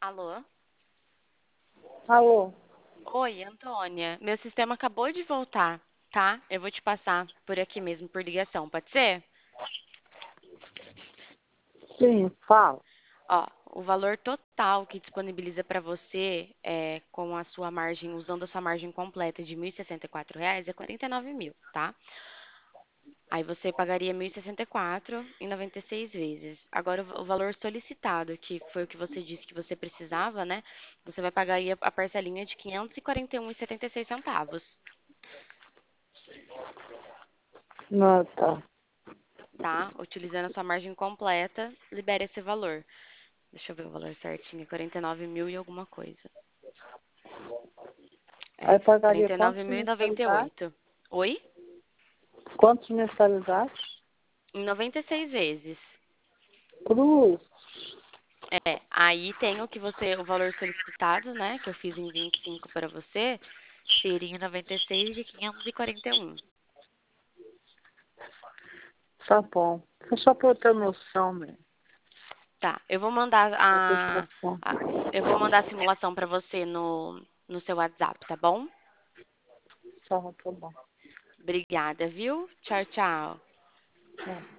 Alô? Alô? Oi, Antônia. Meu sistema acabou de voltar, tá? Eu vou te passar por aqui mesmo, por ligação, pode ser? Sim, fala. Ó, o valor total que disponibiliza para você com a sua margem, usando a sua margem completa de R$ 1.064 é 49 mil, tá? Aí você pagaria 1.064 em 96 vezes. Agora, o valor solicitado, que foi o que você disse que você precisava, né? Você vai pagar aí a parcelinha de 541,76 centavos. Não, tá. Tá? Utilizando a sua margem completa, libere esse valor. Deixa eu ver o valor certinho, 49 mil e alguma coisa. É, Aí pagaria quarenta e nove mil e noventa e mensalidades? oito. Oi? Quantas mensalidades? Em 96 vezes. Cruz. Aí tem o valor solicitado, né, que eu fiz em 25 para você, seria em 96 de 541. Tá bom. É só pra eu ter noção, né? Tá, eu vou mandar Eu ter noção. a simulação para você no seu WhatsApp, tá bom? Tá bom. Obrigada, viu? Tchau, tchau. Tchau.